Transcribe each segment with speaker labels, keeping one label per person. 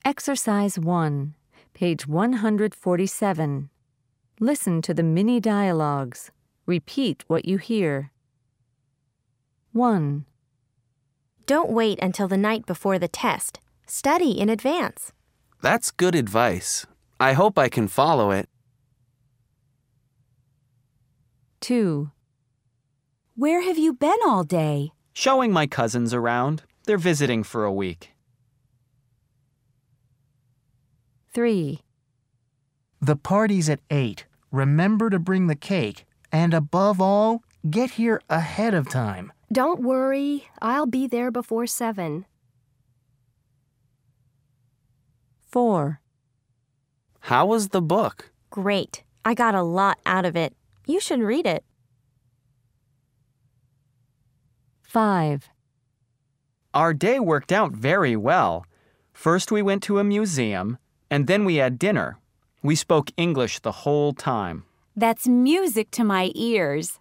Speaker 1: Exercise 1, page 147. Listen to the mini dialogues. Repeat what you hear. 1.
Speaker 2: Don't wait until the night before the test. Study in advance.
Speaker 3: That's good advice. I hope I can follow it.
Speaker 1: 2.
Speaker 4: Where have you been all day?
Speaker 5: Showing my cousins around. They're visiting for a week.
Speaker 1: 3.
Speaker 6: The party's at 8. Remember to bring the cake. And above all, get here ahead of time.
Speaker 7: Don't worry, I'll be there before 7.
Speaker 1: 4.
Speaker 3: How was the book?
Speaker 2: Great. I got a lot out of it. You should read it.
Speaker 1: 5.
Speaker 5: Our day worked out very well. First we went to a museum, and then we had dinner. We spoke English the whole time.
Speaker 4: That's music to my ears.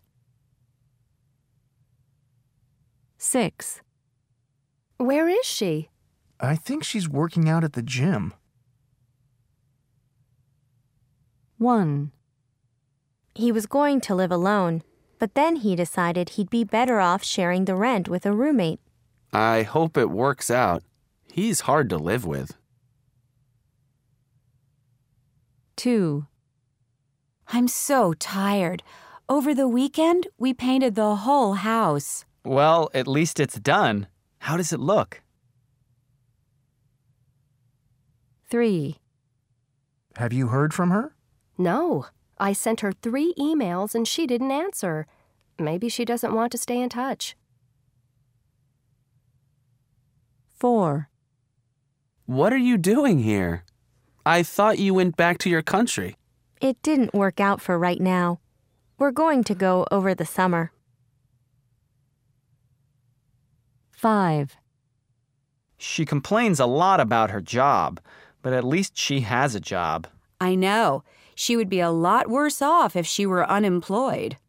Speaker 1: 6.
Speaker 7: Where is she?
Speaker 6: I think she's working out at the gym.
Speaker 1: 1.
Speaker 2: He was going to live alone, but then he decided he'd be better off sharing the rent with a roommate.
Speaker 3: I hope it works out. He's hard to live with.
Speaker 1: 2.
Speaker 4: I'm so tired. Over the weekend, we painted the whole house.
Speaker 5: Well, at least it's done. How does it look?
Speaker 1: 3.
Speaker 6: Have you heard from her?
Speaker 7: No. I sent her 3 emails and she didn't answer. Maybe she doesn't want to stay in touch.
Speaker 1: 4.
Speaker 3: What are you doing here? I thought you went back to your country.
Speaker 2: It didn't work out for right now. We're going to go over the summer.
Speaker 1: 5.
Speaker 5: She complains a lot about her job, but at least she has a job.
Speaker 4: I know. She would be a lot worse off if she were unemployed.